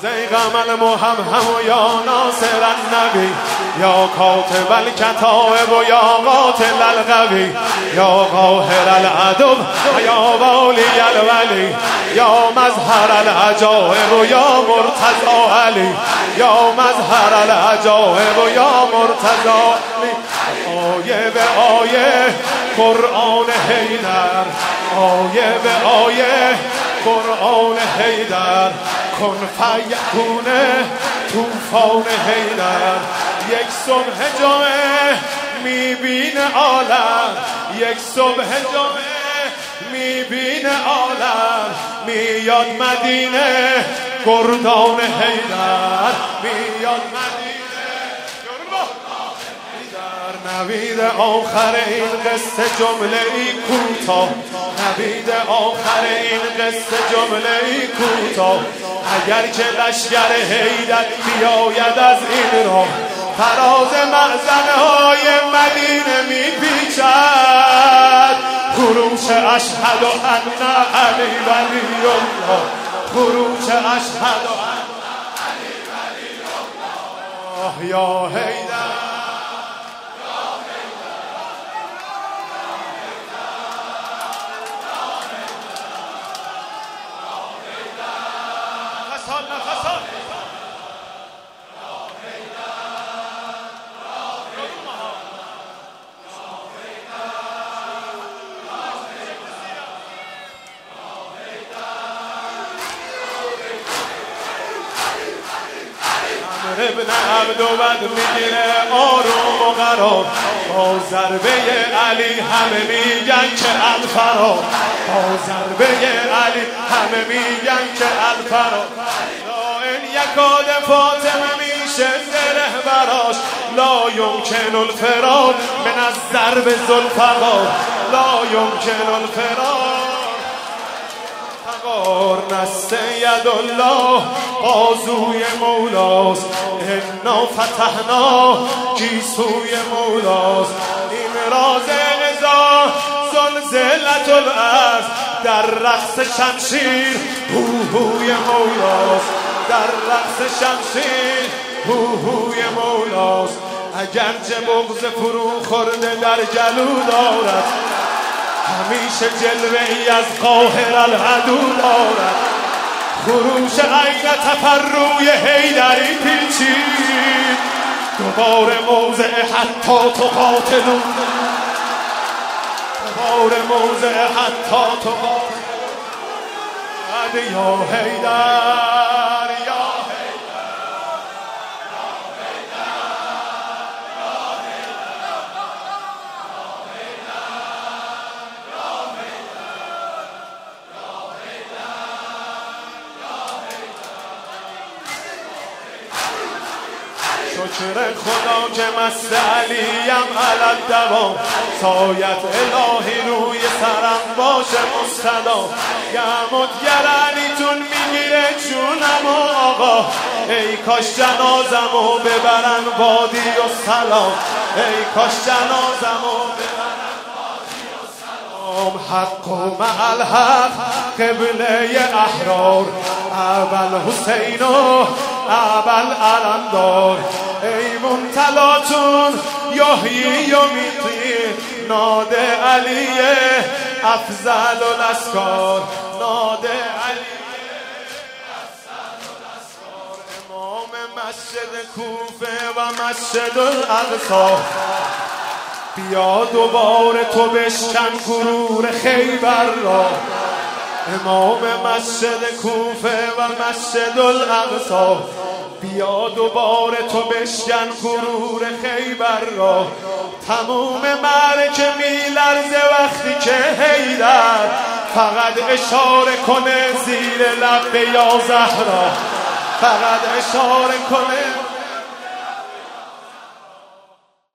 زیغم المهمهم یا ناصر النبی یا کاتب الکتائب و یا قاتل القوی یا قاهر العدو یا والی الولی یا مظهر العجائب و یا مرتضی علی یا مظهر العجائب و یا مرتضی علی. آیه به آیه قرآن حیدر، آیه به آیه قرآن حیدر، کن فیکون طوفان حیدر. یک صبح جمعه میبینه عالم، یک صبح جمعه میبینه عالم، میاد مدینه گردان حیدر، میاد مدینه نوید آخر این قصه جمله ای کوتاه، نوید آخر این قصه جمله ای کوتاه. اگر که لشکر حیدر بیاید از این راه، فراز معزنه های مدینه میپیچد. خروش اشهد ان علی ولی الله، خروش اشهد ان علی ولی الله. یا حیدر ابن عبدود میگیره آروم و قرار، با ضربه علی همه میگن که الفرار، با ضربه علی همه میگن که الفرار. لا این یکاد فاطمه میشه زره براش، لا یمکن الفرار من از ضرب ذوالفقار، لا یمکن الفرار. نسته ید الله بازوی مولاست، انا فتحنا گیسوی مولاست. این راز قضا زلزلت الارض، در رقص شمشیر هوهوی مولاست، در رقص شمشیر هوهوی مولاست. اگرچه بغض فرو خورده در گلو دارد، همیشه جلوه ای از قاهر العدو دارد. خروش عین تفروی حیدری پیچید، دوباره موضع حتی تقاتلون، دوباره موضع حتی تقاتلون. یا حیدر یا شکر خدا که مست علیم علت دوام، سایت الهی روی سرم باشه مستدام. گمت گرانیتون میگیره جونم و آقا، ای کاش جنازمو ببرن وادی و سلام، ای کاش جنازمو ببرن وادی و سلام. حق و مع الحق قبله احرار، اول حسین و اول علمدار. ای منتلاتون یحیی و میتین، ناده علی افضل الاسکار، ناده علی افضل الاسکار. امام مسجد کوفه و مسجد الاقصی، بیا دوباره تو بشکن غرور خیبر را. امام مسجد کوفه و مسجد الاقصی، بیا دوباره تو بشکن غرور خیبر را. تموم معرکه میلرزه وقتی که حیدر فقط اشاره کنه زیر لب یا زهرا، فقط اشاره کنه